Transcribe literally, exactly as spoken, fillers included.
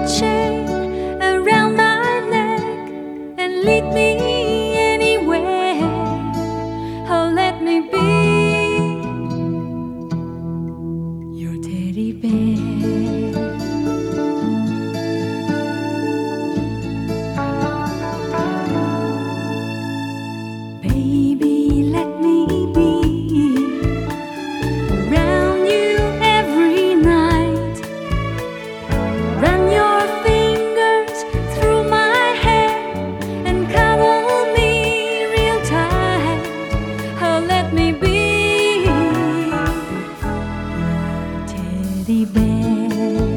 chain around my neck and lead me anywhere. Oh, let me be your teddy bear. Baby, let me be around you every night. Run your fingers through my hair and cuddle me real tight. Oh, let me be your teddy bear.